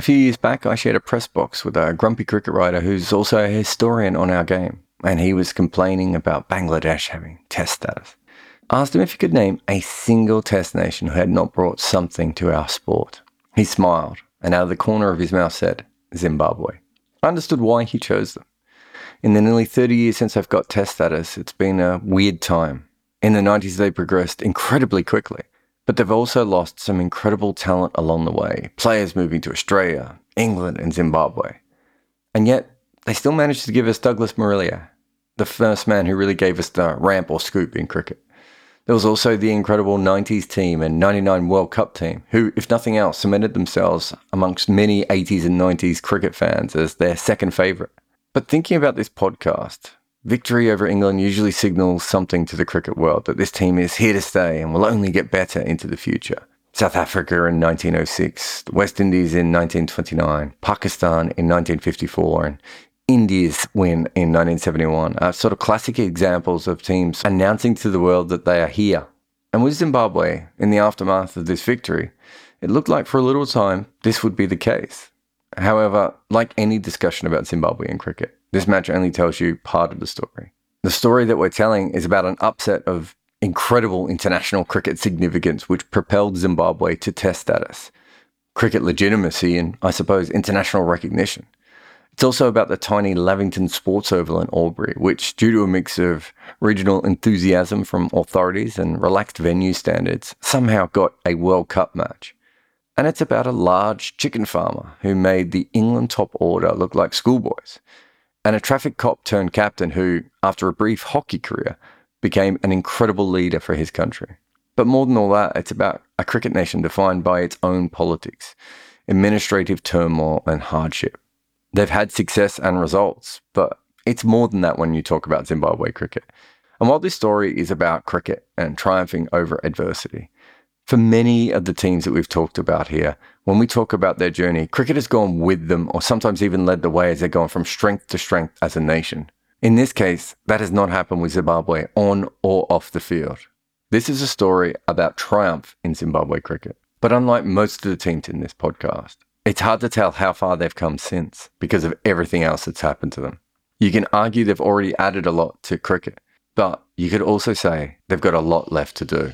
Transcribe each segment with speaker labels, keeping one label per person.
Speaker 1: few years back, I shared a press box with a grumpy cricket writer who's also a historian on our game, and he was complaining about Bangladesh having test status. I asked him if he could name a single test nation who had not brought something to our sport. He smiled, and out of the corner of his mouth said, Zimbabwe. I understood why he chose them. In the nearly 30 years since they've got test status, it's been a weird time. In the 90s, they progressed incredibly quickly, but they've also lost some incredible talent along the way, players moving to Australia, England, and Zimbabwe. And yet, they still managed to give us Douglas Mourelia, the first man who really gave us the ramp or scoop in cricket. There was also the incredible 90s team and 99 World Cup team, who, if nothing else, cemented themselves amongst many 80s and 90s cricket fans as their second favourite. But thinking about this podcast, victory over England usually signals something to the cricket world, that this team is here to stay and will only get better into the future. South Africa in 1906, the West Indies in 1929, Pakistan in 1954, and India's win in 1971 are sort of classic examples of teams announcing to the world that they are here. And with Zimbabwe, in the aftermath of this victory, it looked like for a little time this would be the case. However, like any discussion about Zimbabwean cricket, this match only tells you part of the story. The story that we're telling is about an upset of incredible international cricket significance which propelled Zimbabwe to test status, cricket legitimacy, and, I suppose, international recognition. It's also about the tiny Lavington Sports Oval in Albury, which, due to a mix of regional enthusiasm from authorities and relaxed venue standards, somehow got a World Cup match. And it's about a large chicken farmer who made the England top order look like schoolboys, and a traffic cop turned captain who, after a brief hockey career, became an incredible leader for his country. But more than all that, it's about a cricket nation defined by its own politics, administrative turmoil and hardship. They've had success and results, but it's more than that when you talk about Zimbabwe cricket. And while this story is about cricket and triumphing over adversity, for many of the teams that we've talked about here, when we talk about their journey, cricket has gone with them or sometimes even led the way as they've gone from strength to strength as a nation. In this case, that has not happened with Zimbabwe on or off the field. This is a story about triumph in Zimbabwe cricket. But unlike most of the teams in this podcast, it's hard to tell how far they've come since because of everything else that's happened to them. You can argue they've already added a lot to cricket, but you could also say they've got a lot left to do.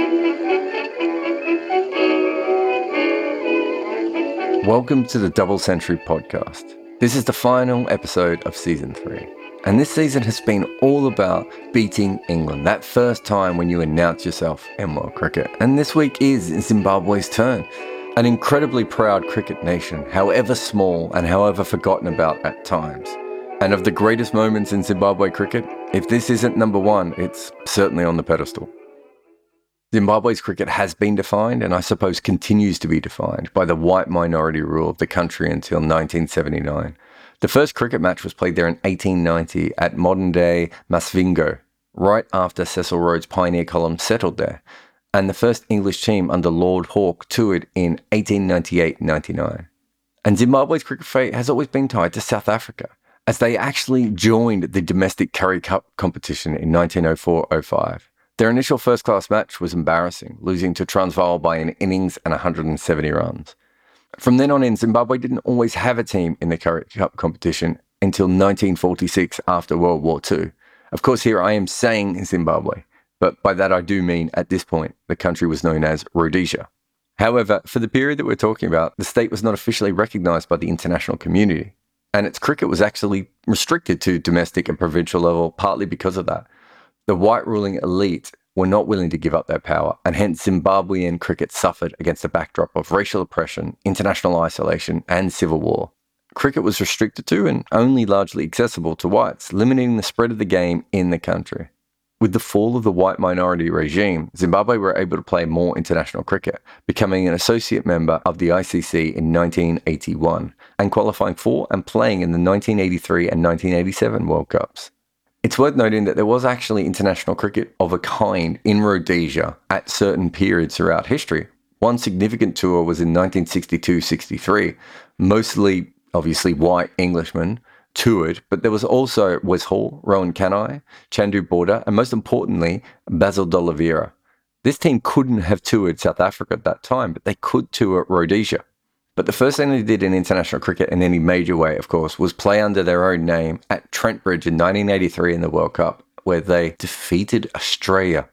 Speaker 1: Welcome to the Double Century podcast. This is the final episode of season 3. And this season has been all about beating England, that first time when you announce yourself in world cricket. And this week is Zimbabwe's turn. An incredibly proud cricket nation, however small and however forgotten about at times. And of the greatest moments in Zimbabwe cricket, if this isn't number one, it's certainly on the pedestal. Zimbabwe's cricket has been defined, and I suppose continues to be defined, by the white minority rule of the country until 1979. The first cricket match was played there in 1890 at modern-day Masvingo, right after Cecil Rhodes' pioneer column settled there. And the first English team under Lord Hawke toured in 1898-99. And Zimbabwe's cricket fate has always been tied to South Africa, as they actually joined the domestic Currie Cup competition in 1904-05. Their initial first-class match was embarrassing, losing to Transvaal by an innings and 170 runs. From then on in, Zimbabwe didn't always have a team in the Currie Cup competition until 1946 after World War II. Of course, here I am saying Zimbabwe, but by that I do mean, at this point, the country was known as Rhodesia. However, for the period that we're talking about, the state was not officially recognised by the international community, and its cricket was actually restricted to domestic and provincial level, partly because of that. The white ruling elite were not willing to give up their power, and hence Zimbabwean cricket suffered against a backdrop of racial oppression, international isolation, and civil war. Cricket was restricted to and only largely accessible to whites, limiting the spread of the game in the country. With the fall of the white minority regime, Zimbabwe were able to play more international cricket, becoming an associate member of the ICC in 1981, and qualifying for and playing in the 1983 and 1987 World Cups. It's worth noting that there was actually international cricket of a kind in Rhodesia at certain periods throughout history. One significant tour was in 1962-63, mostly, obviously, white Englishmen toured, but there was also Wes Hall, Rowan Kanai, Chandu Border, and most importantly, Basil D'Oliveira. This team couldn't have toured South Africa at that time, but they could tour Rhodesia. But the first thing they did in international cricket in any major way, of course, was play under their own name at Trent Bridge in 1983 in the World Cup, where they defeated Australia.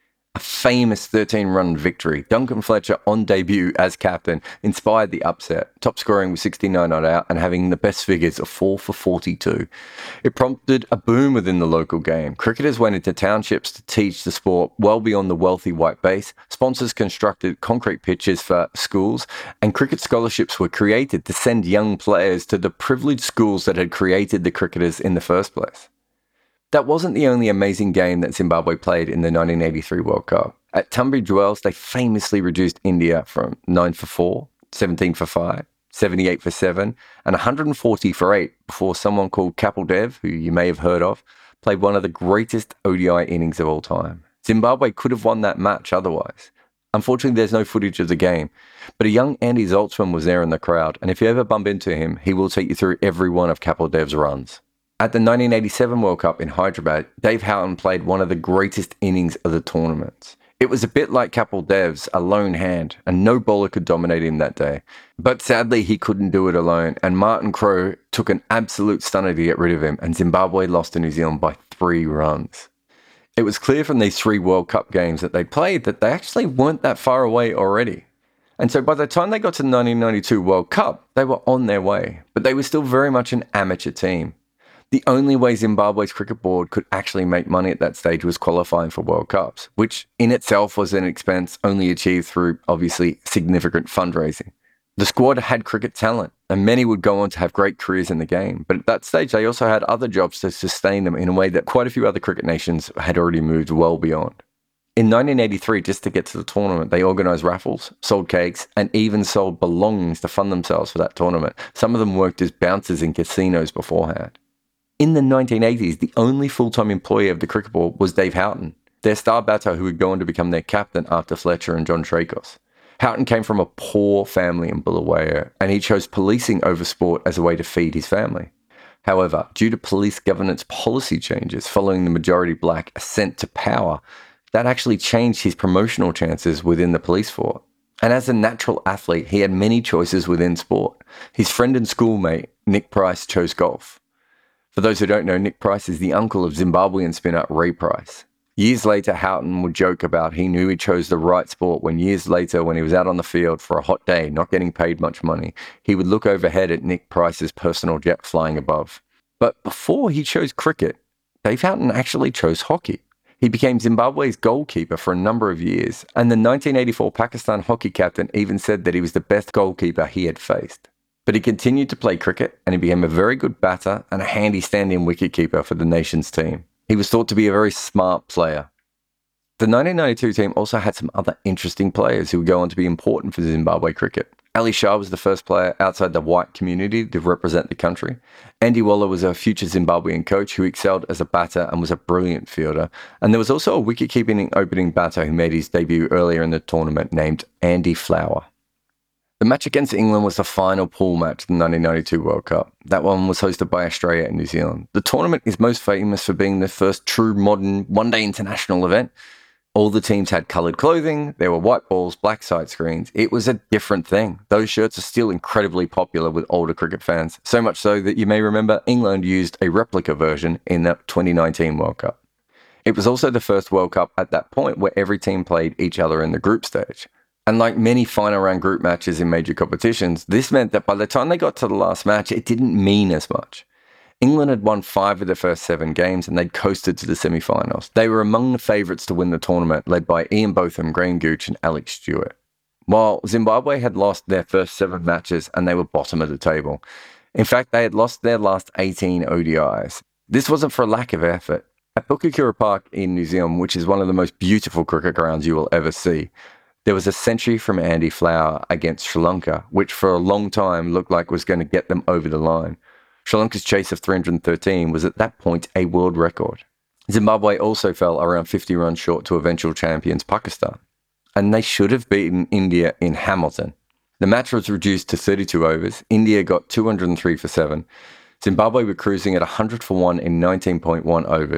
Speaker 1: A famous 13-run victory. Duncan Fletcher, on debut as captain, inspired the upset, top scoring with 69 not out and having the best figures of 4 for 42. It prompted a boom within the local game. Cricketers went into townships to teach the sport well beyond the wealthy white base. Sponsors constructed concrete pitches for schools, and cricket scholarships were created to send young players to the privileged schools that had created the cricketers in the first place. That wasn't the only amazing game that Zimbabwe played in the 1983 World Cup. At Tunbridge Wells, they famously reduced India from 9 for 4, 17 for 5, 78 for 7, and 140 for 8 before someone called Kapil Dev, who you may have heard of, played one of the greatest ODI innings of all time. Zimbabwe could have won that match otherwise. Unfortunately, there's no footage of the game, but a young Andy Zaltzman was there in the crowd, and if you ever bump into him, he will take you through every one of Kapil Dev's runs. At the 1987 World Cup in Hyderabad, Dave Houghton played one of the greatest innings of the tournament. It was a bit like Kapil Dev's, a lone hand, and no bowler could dominate him that day. But sadly, he couldn't do it alone, and Martin Crowe took an absolute stunner to get rid of him, and Zimbabwe lost to New Zealand by 3 runs. It was clear from these 3 World Cup games that they played that they actually weren't that far away already. And so by the time they got to the 1992 World Cup, they were on their way, but they were still very much an amateur team. The only way Zimbabwe's cricket board could actually make money at that stage was qualifying for World Cups, which in itself was an expense only achieved through, obviously, significant fundraising. The squad had cricket talent, and many would go on to have great careers in the game, but at that stage they also had other jobs to sustain them in a way that quite a few other cricket nations had already moved well beyond. In 1983, just to get to the tournament, they organised raffles, sold cakes, and even sold belongings to fund themselves for that tournament. Some of them worked as bouncers in casinos beforehand. In the 1980s, the only full-time employee of the cricket board was Dave Houghton, their star batter who would go on to become their captain after Fletcher and John Tracos. Houghton came from a poor family in Bulawayo, and he chose policing over sport as a way to feed his family. However, due to police governance policy changes following the majority black ascent to power, that actually changed his promotional chances within the police force. And as a natural athlete, he had many choices within sport. His friend and schoolmate, Nick Price, chose golf. For those who don't know, Nick Price is the uncle of Zimbabwean spinner Ray Price. Years later, Houghton would joke about he knew he chose the right sport when years later, when he was out on the field for a hot day, not getting paid much money, he would look overhead at Nick Price's personal jet flying above. But before he chose cricket, Dave Houghton actually chose hockey. He became Zimbabwe's goalkeeper for a number of years, and the 1984 Pakistan hockey captain even said that he was the best goalkeeper he had faced. But he continued to play cricket, and he became a very good batter and a handy stand-in wicketkeeper for the nation's team. He was thought to be a very smart player. The 1992 team also had some other interesting players who would go on to be important for Zimbabwe cricket. Ali Shah was the first player outside the white community to represent the country. Andy Waller was a future Zimbabwean coach who excelled as a batter and was a brilliant fielder. And there was also a wicket-keeping opening batter who made his debut earlier in the tournament named Andy Flower. The match against England was the final pool match of the 1992 World Cup. That one was hosted by Australia and New Zealand. The tournament is most famous for being the first true modern one-day international event. All the teams had coloured clothing, there were white balls, black side screens. It was a different thing. Those shirts are still incredibly popular with older cricket fans, so much so that you may remember England used a replica version in the 2019 World Cup. It was also the first World Cup at that point where every team played each other in the group stage. And like many final round group matches in major competitions, this meant that by the time they got to the last match, it didn't mean as much. England had won 5 of their first 7 games and they'd coasted to the semi-finals. They were among the favourites to win the tournament, led by Ian Botham, Graham Gooch and Alex Stewart. While Zimbabwe had lost their first 7 matches and they were bottom of the table. In fact, they had lost their last 18 ODIs. This wasn't for a lack of effort. At Bukakura Park in New Zealand, which is one of the most beautiful cricket grounds you will ever see, there was a century from Andy Flower against Sri Lanka, which for a long time looked like was going to get them over the line. Sri Lanka's chase of 313 was at that point a world record. Zimbabwe also fell around 50 runs short to eventual champions Pakistan, and they should have beaten India in Hamilton. The match was reduced to 32 overs. India got 203 for 7. Zimbabwe were cruising at 100 for 1 in 19.1 overs.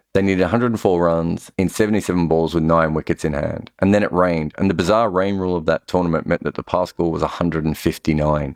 Speaker 1: They needed 104 runs in 77 balls with 9 wickets in hand. And then it rained, and the bizarre rain rule of that tournament meant that the pass score was 159.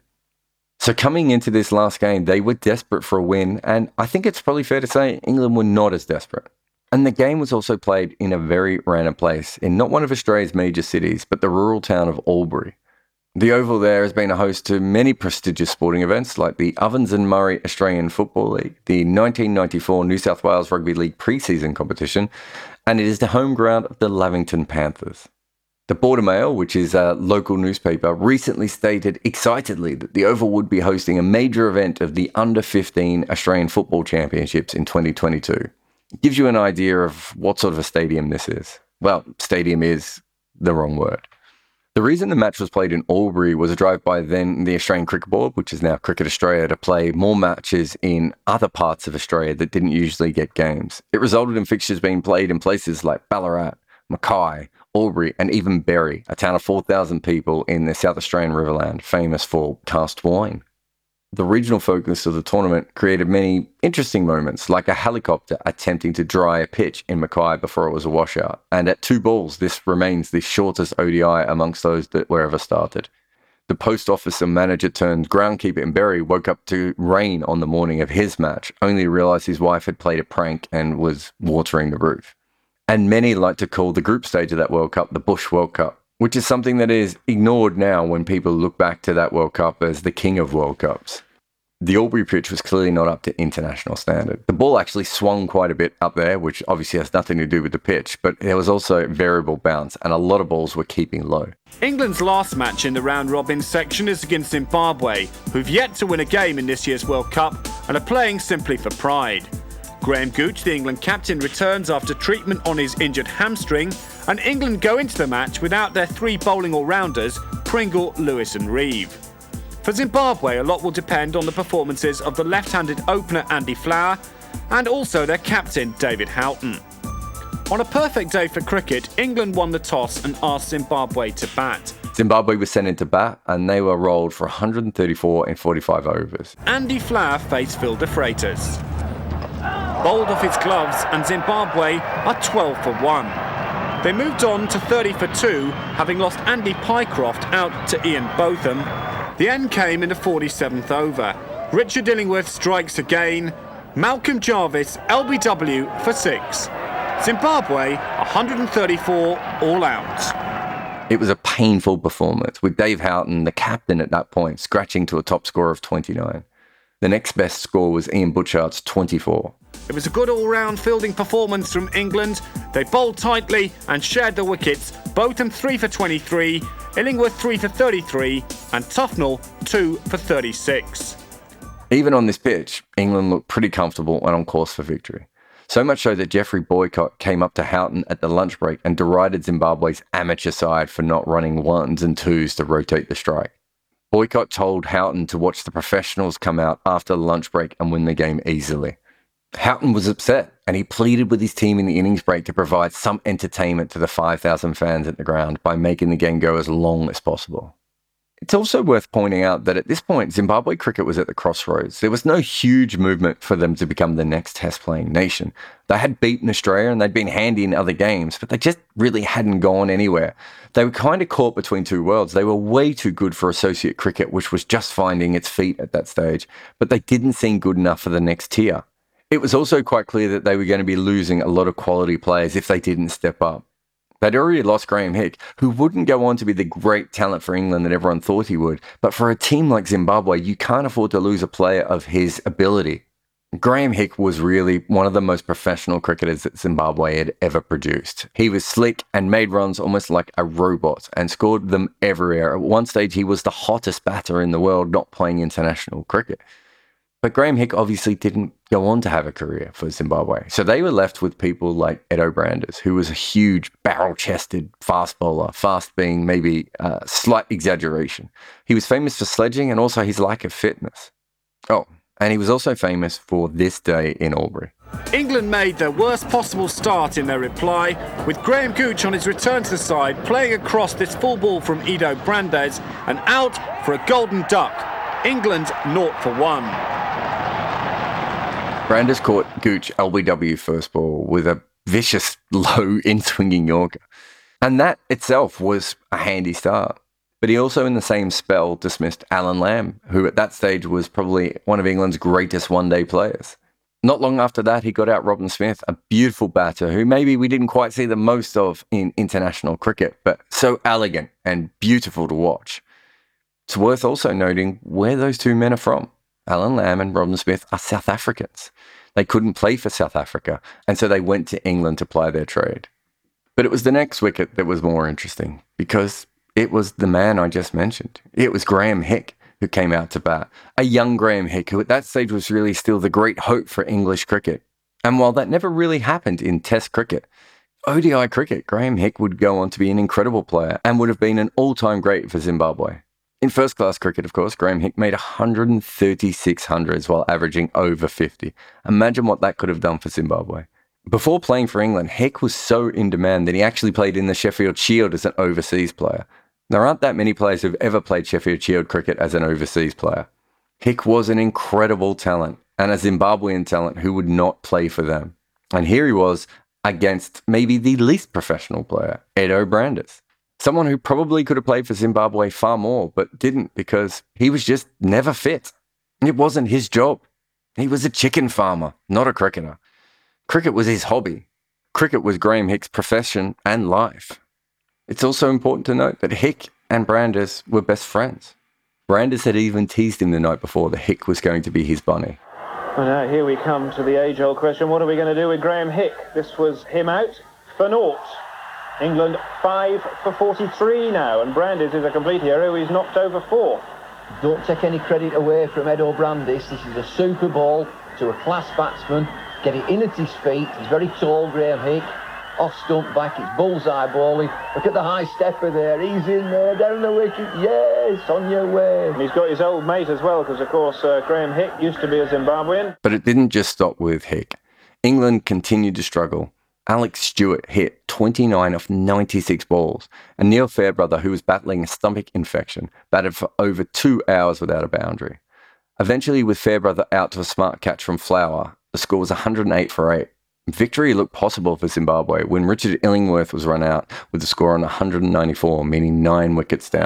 Speaker 1: So coming into this last game, they were desperate for a win, and I think it's probably fair to say England were not as desperate. And the game was also played in a very random place, in not one of Australia's major cities, but the rural town of Albury. The Oval there has been a host to many prestigious sporting events like the Ovens and Murray Australian Football League, the 1994 New South Wales Rugby League pre-season competition, and it is the home ground of the Lavington Panthers. The Border Mail, which is a local newspaper, recently stated excitedly that the Oval would be hosting a major event of the Under-15 Australian Football Championships in 2022. It gives you an idea of what sort of a stadium this is. Well, stadium is the wrong word. The reason the match was played in Albury was a drive by then the Australian Cricket Board, which is now Cricket Australia, to play more matches in other parts of Australia that didn't usually get games. It resulted in fixtures being played in places like Ballarat, Mackay, Albury, and even Berry, a town of 4,000 people in the South Australian Riverland, famous for cast wine. The regional focus of the tournament created many interesting moments, like a helicopter attempting to dry a pitch in Mackay before it was a washout. And at 2 balls, this remains the shortest ODI amongst those that were ever started. The post officer manager turned groundkeeper in Berry woke up to rain on the morning of his match, only to realise his wife had played a prank and was watering the roof. And many like to call the group stage of that World Cup the Bush World Cup, which is something that is ignored now when people look back to that World Cup as the king of World Cups. The Albury pitch was clearly not up to international standard. The ball actually swung quite a bit up there, which obviously has nothing to do with the pitch, but there was also variable bounce, and a lot of balls were keeping low.
Speaker 2: England's last match in the round-robin section is against Zimbabwe, who've yet to win a game in this year's World Cup and are playing simply for pride. Graham Gooch, the England captain, returns after treatment on his injured hamstring, and England go into the match without their 3 bowling all-rounders, Pringle, Lewis and Reeve. For Zimbabwe, a lot will depend on the performances of the left-handed opener Andy Flower and also their captain David Houghton. On a perfect day for cricket, England won the toss and asked Zimbabwe to bat.
Speaker 1: Zimbabwe was sent into bat and they were rolled for 134 in 45 overs.
Speaker 2: Andy Flower faced Phil de Freitas. Bowled off his gloves and Zimbabwe are 12 for 1. They moved on to 30 for 2, having lost Andy Pycroft out to Ian Botham. The end came in the 47th over. Richard Illingworth strikes again. Malcolm Jarvis, LBW for 6. Zimbabwe, 134 all out.
Speaker 1: It was a painful performance, with Dave Houghton, the captain at that point, scratching to a top score of 29. The next best score was Ian Butchard's 24.
Speaker 2: It was a good all-round fielding performance from England. They bowled tightly and shared the wickets. Botham 3 for 23, Illingworth 3 for 33, and Tufnell 2 for 36.
Speaker 1: Even on this pitch, England looked pretty comfortable and on course for victory. So much so that Geoffrey Boycott came up to Houghton at the lunch break and derided Zimbabwe's amateur side for not running 1s and 2s to rotate the strike. Boycott told Houghton to watch the professionals come out after the lunch break and win the game easily. Houghton was upset, and he pleaded with his team in the innings break to provide some entertainment to the 5,000 fans at the ground by making the game go as long as possible. It's also worth pointing out that at this point, Zimbabwe cricket was at the crossroads. There was no huge movement for them to become the next test-playing nation. They had beaten Australia and they'd been handy in other games, but they just really hadn't gone anywhere. They were kind of caught between two worlds. They were way too good for associate cricket, which was just finding its feet at that stage, but they didn't seem good enough for the next tier. It was also quite clear that they were going to be losing a lot of quality players if they didn't step up. They'd already lost Graham Hick, who wouldn't go on to be the great talent for England that everyone thought he would. But for a team like Zimbabwe, you can't afford to lose a player of his ability. Graham Hick was really one of the most professional cricketers that Zimbabwe had ever produced. He was slick and made runs almost like a robot and scored them everywhere. At one stage, he was the hottest batter in the world not playing international cricket. But Graham Hick obviously didn't go on to have a career for Zimbabwe. So they were left with people like Ed O'Branders, who was a huge barrel-chested fast bowler, fast being maybe a slight exaggeration. He was famous for sledging and also his lack of fitness. Oh, and he was also famous for this day in Albury.
Speaker 2: England made their worst possible start in their reply, with Graham Gooch on his return to the side playing across this full ball from Ed O'Branders and out for a golden duck. England 0 for 1.
Speaker 1: Brandes caught Gooch LBW first ball with a vicious low in-swinging Yorker. And that itself was a handy start. But he also in the same spell dismissed Alan Lamb, who at that stage was probably one of England's greatest one-day players. Not long after that, he got out Robin Smith, a beautiful batter who maybe we didn't quite see the most of in international cricket, but so elegant and beautiful to watch. It's worth also noting where those two men are from. Alan Lamb and Robin Smith are South Africans. They couldn't play for South Africa, and so they went to England to ply their trade. But it was the next wicket that was more interesting, because it was the man I just mentioned. It was Graham Hick who came out to bat. A young Graham Hick, who at that stage was really still the great hope for English cricket. And while that never really happened in Test cricket, ODI cricket, Graham Hick would go on to be an incredible player and would have been an all-time great for Zimbabwe. In first-class cricket, of course, Graham Hick made 136 hundreds while averaging over 50. Imagine what that could have done for Zimbabwe. Before playing for England, Hick was so in demand that he actually played in the Sheffield Shield as an overseas player. There aren't that many players who've ever played Sheffield Shield cricket as an overseas player. Hick was an incredible talent, and a Zimbabwean talent who would not play for them. And here he was against maybe the least professional player, Edo Brandes. Someone who probably could have played for Zimbabwe far more, but didn't because he was just never fit. It wasn't his job. He was a chicken farmer, not a cricketer. Cricket was his hobby. Cricket was Graham Hick's profession and life. It's also important to note that Hick and Brandes were best friends. Brandes had even teased him the night before that Hick was going to be his bunny.
Speaker 3: And now here we come to the age-old question, what are we going to do with Graham Hick? This was him out for naught. England 5 for 43 now, and Brandes is a complete hero. He's knocked over 4.
Speaker 4: Don't take any credit away from Edo Brandes. This is a super ball to a class batsman. Get it in at his feet. He's very tall, Graham Hick. Off stump back, it's bullseye bowling. Look at the high stepper there. He's in there, down the wicket. Yes, on your way.
Speaker 3: And he's got his old mate as well, because of course Graham Hick used to be a Zimbabwean.
Speaker 1: But it didn't just stop with Hick. England continued to struggle. Alex Stewart hit 29 of 96 balls, and Neil Fairbrother, who was battling a stomach infection, batted for over 2 hours without a boundary. Eventually, with Fairbrother out to a smart catch from Flower, the score was 108 for 8. Victory looked possible for Zimbabwe when Richard Illingworth was run out with the score on 194, meaning 9 wickets down.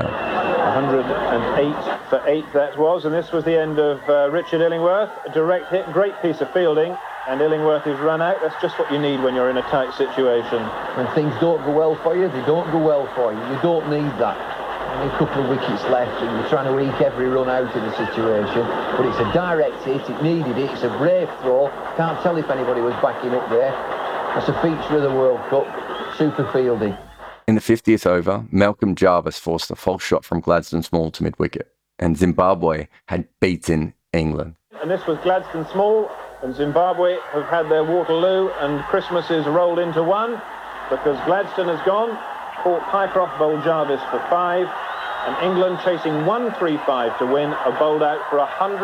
Speaker 3: 108 for 8 that was, and this was the end of Richard Illingworth. A direct hit, great piece of fielding, and Illingworth is run out. That's just what you need when you're in a tight situation.
Speaker 4: When things don't go well for you, they don't go well for you. You don't need that. Only a couple of wickets left and you're trying to eke every run out of the situation, but it's a direct hit, it needed it, it's a brave throw. Can't tell if anybody was backing up there. That's a feature of the World Cup. Super fielding.
Speaker 1: In the 50th over, Malcolm Jarvis forced a false shot from Gladstone Small to mid-wicket, and Zimbabwe had beaten England.
Speaker 3: And this was Gladstone Small, and Zimbabwe have had their Waterloo, and Christmas is rolled into one, because Gladstone has gone. Port Pycroft bowled Jarvis for 5, and England chasing 135 to win, are bowled out for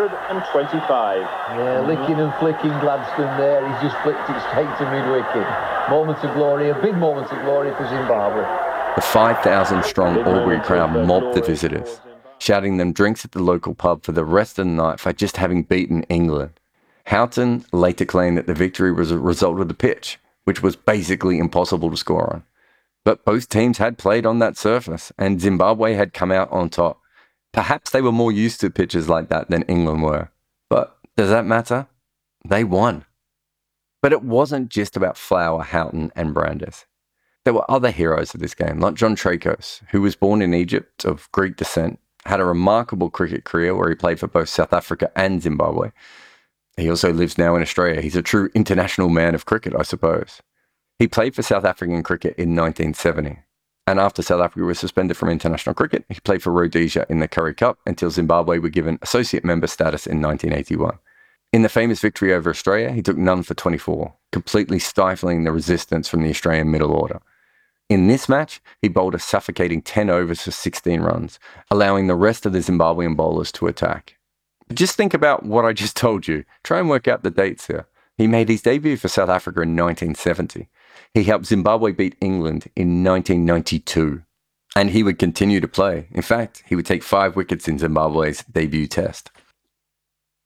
Speaker 3: 125.
Speaker 4: Yeah, licking and flicking Gladstone there. He's just flicked it straight to mid-wicket. Moment of glory, a big moment of glory for Zimbabwe.
Speaker 1: The 5,000-strong Albury crowd mobbed the visitors, shouting them drinks at the local pub for the rest of the night for just having beaten England. Houghton later claimed that the victory was a result of the pitch, which was basically impossible to score on. But both teams had played on that surface, and Zimbabwe had come out on top. Perhaps they were more used to pitches like that than England were. But does that matter? They won. But it wasn't just about Flower, Houghton and Brandes. There were other heroes of this game, like John Tracos, who was born in Egypt of Greek descent, had a remarkable cricket career where he played for both South Africa and Zimbabwe. He also lives now in Australia. He's a true international man of cricket, I suppose. He played for South African cricket in 1970. And after South Africa was suspended from international cricket, he played for Rhodesia in the Currie Cup until Zimbabwe were given associate member status in 1981. In the famous victory over Australia, he took none for 24, completely stifling the resistance from the Australian middle order. In this match, he bowled a suffocating 10 overs for 16 runs, allowing the rest of the Zimbabwean bowlers to attack. But just think about what I just told you. Try and work out the dates here. He made his debut for South Africa in 1970. He helped Zimbabwe beat England in 1992. And he would continue to play. In fact, he would take 5 wickets in Zimbabwe's debut test.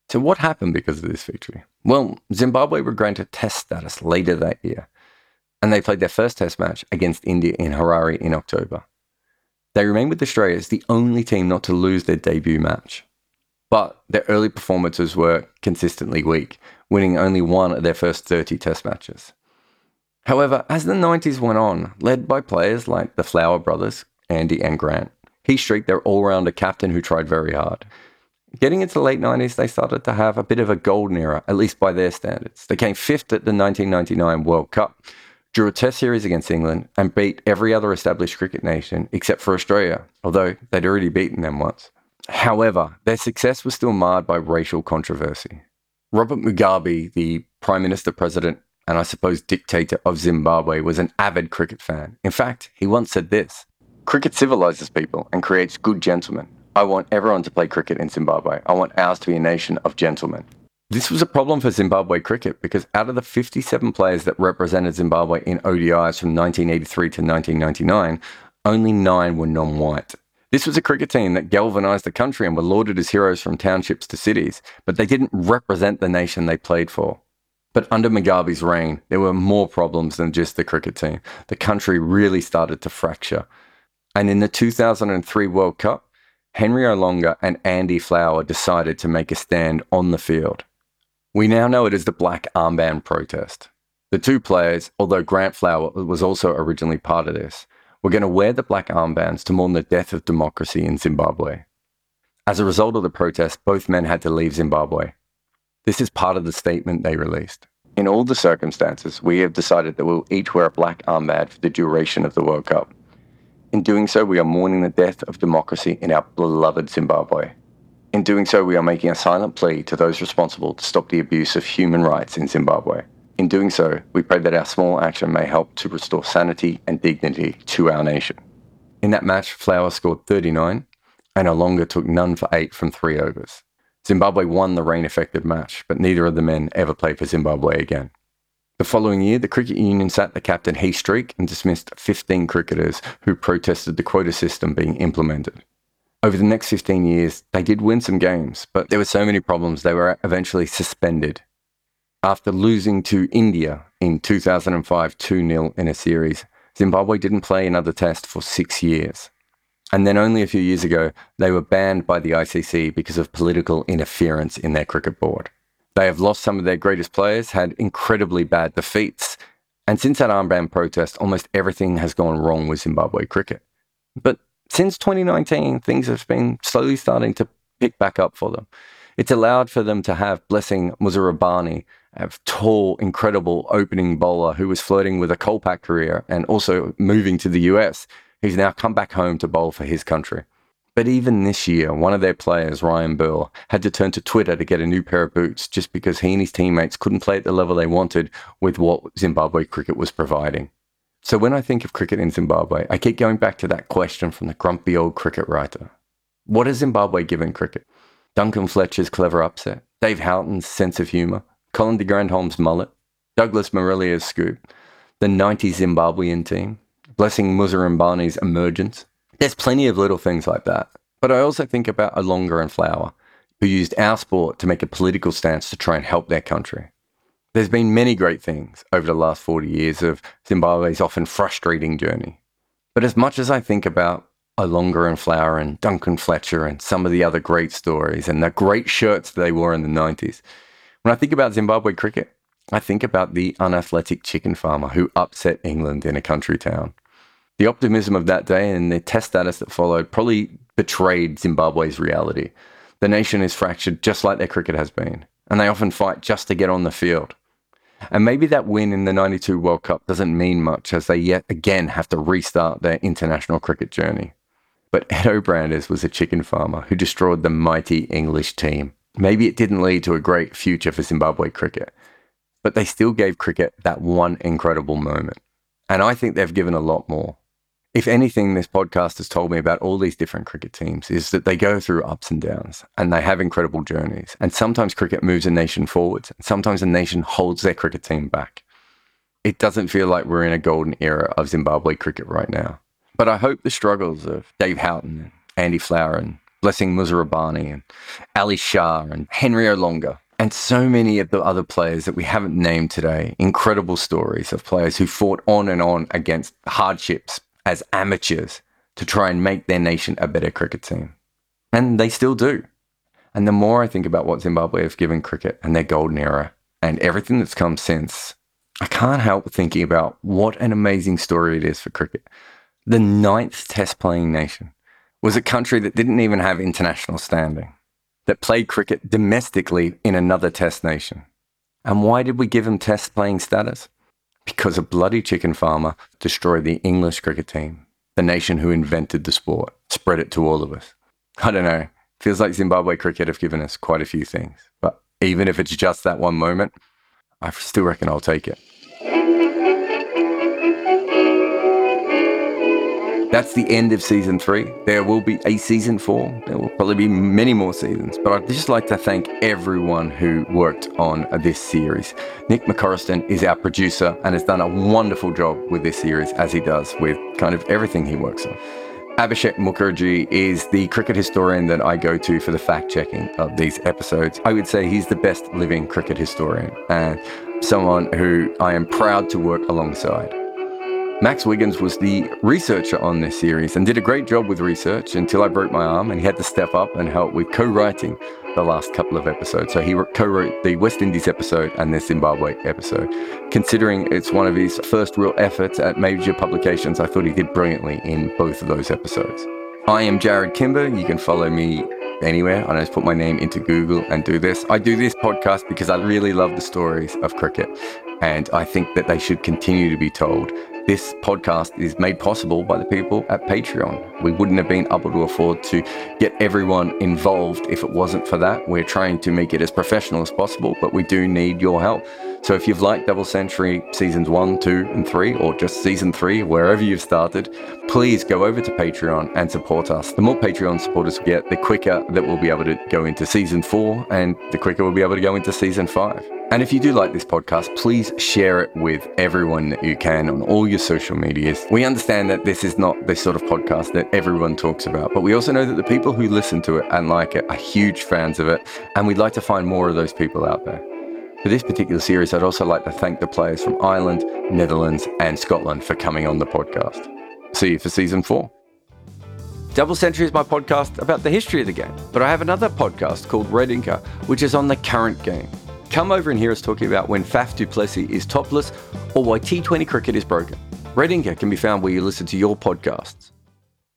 Speaker 1: So what happened because of this victory? Well, Zimbabwe were granted test status later that year, and they played their first test match against India in Harare in October. They remained with Australia as the only team not to lose their debut match. But their early performances were consistently weak, winning only one of their first 30 test matches. However, as the 90s went on, led by players like the Flower brothers, Andy and Grant, Heath Streak, their all-rounder captain who tried very hard. Getting into the late 90s, they started to have a bit of a golden era, at least by their standards. They came fifth at the 1999 World Cup, drew a test series against England, and beat every other established cricket nation except for Australia, although they'd already beaten them once. However, their success was still marred by racial controversy. Robert Mugabe, the Prime Minister, President, and I suppose dictator of Zimbabwe, was an avid cricket fan. In fact, he once said this: "Cricket civilizes people and creates good gentlemen. I want everyone to play cricket in Zimbabwe. I want ours to be a nation of gentlemen." This was a problem for Zimbabwe cricket because out of the 57 players that represented Zimbabwe in ODIs from 1983 to 1999, only 9 were non-white. This was a cricket team that galvanised the country and were lauded as heroes from townships to cities, but they didn't represent the nation they played for. But under Mugabe's reign, there were more problems than just the cricket team. The country really started to fracture. And in the 2003 World Cup, Henry Olonga and Andy Flower decided to make a stand on the field. We now know it as the Black Armband protest. The two players, although Grant Flower was also originally part of this, were going to wear the black armbands to mourn the death of democracy in Zimbabwe. As a result of the protest, both men had to leave Zimbabwe. This is part of the statement they released. "In all the circumstances, we have decided that we'll each wear a black armband for the duration of the World Cup. In doing so, we are mourning the death of democracy in our beloved Zimbabwe. In doing so, we are making a silent plea to those responsible to stop the abuse of human rights in Zimbabwe. In doing so, we pray that our small action may help to restore sanity and dignity to our nation." In that match, Flower scored 39, and Olonga took none for 8 from 3 overs. Zimbabwe won the rain-affected match, but neither of the men ever played for Zimbabwe again. The following year, the Cricket Union sacked the captain Heath Streak and dismissed 15 cricketers who protested the quota system being implemented. Over the next 15 years, they did win some games, but there were so many problems they were eventually suspended. After losing to India in 2005 2-0 in a series, Zimbabwe didn't play another test for 6 years. And then only a few years ago, they were banned by the ICC because of political interference in their cricket board. They have lost some of their greatest players, had incredibly bad defeats, and since that armband protest, almost everything has gone wrong with Zimbabwe cricket. But since 2019, things have been slowly starting to pick back up for them. It's allowed for them to have Blessing Muzarabani, a tall, incredible opening bowler who was flirting with a Kolpak career and also moving to the US. He's now come back home to bowl for his country. But even this year, one of their players, Ryan Burl, had to turn to Twitter to get a new pair of boots just because he and his teammates couldn't play at the level they wanted with what Zimbabwe cricket was providing. So when I think of cricket in Zimbabwe, I keep going back to that question from the grumpy old cricket writer. What has Zimbabwe given cricket? Duncan Fletcher's clever upset, Dave Houghton's sense of humour, Colin de Grandholme's mullet, Douglas Morelia's scoop, the 90s Zimbabwean team, Blessing Muzarambani's emergence. There's plenty of little things like that. But I also think about Olonga and Flower, who used our sport to make a political stance to try and help their country. There's been many great things over the last 40 years of Zimbabwe's often frustrating journey. But as much as I think about Olonga and Flower and Duncan Fletcher and some of the other great stories and the great shirts they wore in the 90s, when I think about Zimbabwe cricket, I think about the unathletic chicken farmer who upset England in a country town. The optimism of that day and the test status that followed probably betrayed Zimbabwe's reality. The nation is fractured just like their cricket has been, and they often fight just to get on the field. And maybe that win in the 92 World Cup doesn't mean much as they yet again have to restart their international cricket journey. But Ed O'Branders was a chicken farmer who destroyed the mighty English team. Maybe it didn't lead to a great future for Zimbabwe cricket, but they still gave cricket that one incredible moment. And I think they've given a lot more. If anything, this podcast has told me about all these different cricket teams is that they go through ups and downs and they have incredible journeys. And sometimes cricket moves a nation forwards and sometimes a nation holds their cricket team back. It doesn't feel like we're in a golden era of Zimbabwe cricket right now. But I hope the struggles of Dave Houghton and Andy Flower and Blessing Muzarabani and Ali Shah and Henry Olonga. And so many of the other players that we haven't named today. Incredible stories of players who fought on and on against hardships as amateurs to try and make their nation a better cricket team. And they still do. And the more I think about what Zimbabwe have given cricket and their golden era and everything that's come since, I can't help thinking about what an amazing story it is for cricket. The 9th test playing nation was a country that didn't even have international standing, that played cricket domestically in another test nation. And why did we give them test playing status? Because a bloody chicken farmer destroyed the English cricket team, the nation who invented the sport, spread it to all of us. I don't know. Feels like Zimbabwe cricket have given us quite a few things. But even if it's just that one moment, I still reckon I'll take it. That's the end of season 3. There will be a season 4. There will probably be many more seasons. But I'd just like to thank everyone who worked on this series. Nick McCorriston is our producer and has done a wonderful job with this series, as he does with kind of everything he works on. Abhishek Mukherjee is the cricket historian that I go to for the fact-checking of these episodes. I would say he's the best living cricket historian and someone who I am proud to work alongside. Max Wiggins was the researcher on this series and did a great job with research until I broke my arm and he had to step up and help with co-writing the last couple of episodes. So he co-wrote the West Indies episode and the Zimbabwe episode. Considering it's one of his first real efforts at major publications, I thought he did brilliantly in both of those episodes. I am Jared Kimber. You can follow me anywhere. I just put my name into Google and do this. I do this podcast because I really love the stories of cricket and I think that they should continue to be told. This podcast is made possible by the people at Patreon. We wouldn't have been able to afford to get everyone involved if it wasn't for that. We're trying to make it as professional as possible, but we do need your help. So if you've liked Double Century seasons 1, 2, and 3, or just season 3, wherever you've started, please go over to Patreon and support us. The more Patreon supporters we get, the quicker that we'll be able to go into season 4, and the quicker we'll be able to go into season 5. And if you do like this podcast, please share it with everyone that you can on all your social medias. We understand that this is not the sort of podcast that everyone talks about, but we also know that the people who listen to it and like it are huge fans of it, and we'd like to find more of those people out there. For this particular series, I'd also like to thank the players from Ireland, Netherlands, and Scotland for coming on the podcast. See you for season 4. Double Century is my podcast about the history of the game, but I have another podcast called Red Inker, which is on the current game. Come over and hear us talking about when Faf du Plessis is topless or why T20 cricket is broken. Red Inker can be found where you listen to your podcasts.